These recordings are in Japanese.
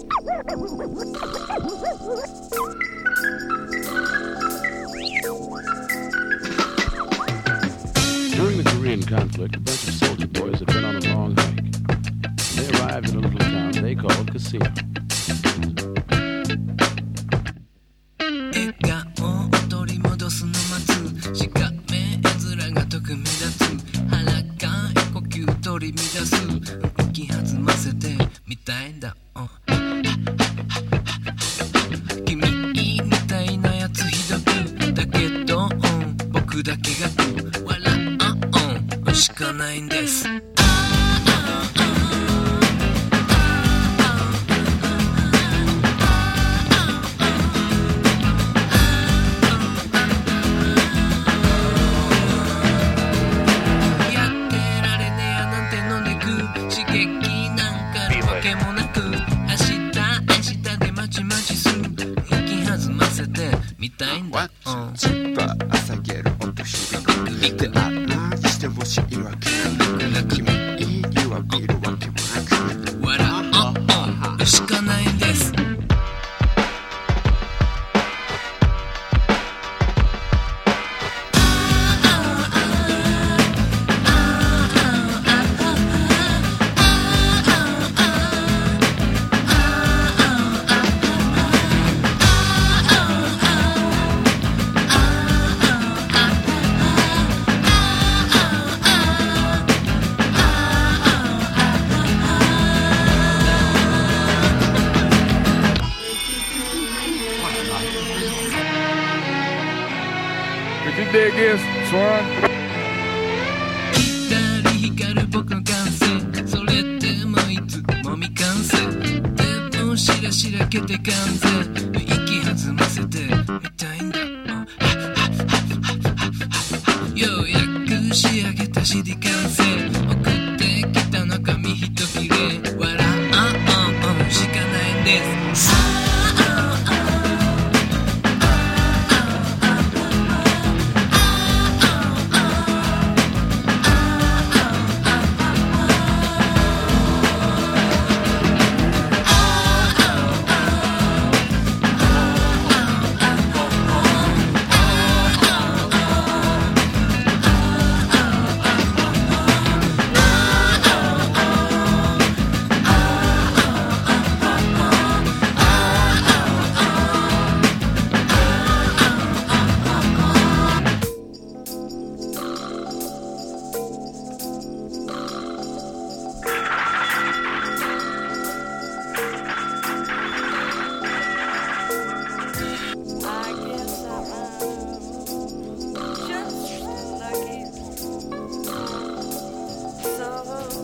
During the Korean conflict, a bunch of soldier boys had been on a long hike. They arrived in a little town they called Casino. 笑顔を取り戻すの待つしかめ絵面が特目立つ腹かい呼吸取り乱す息弾ませてみたいんだ君みたいなやつひどくだけど僕だけが笑うしかないんですちっぱ朝げる音響くであらしてほしいわけなく君に言われるわけもなく笑うしかないんです光光る僕の感性それでもいつも未完成でもしらしらけて完成息弾ませてみたいんだようやく仕上げた CD 完成送ってきたの紙一切れ笑うしかないんです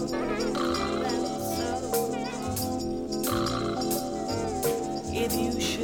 If you should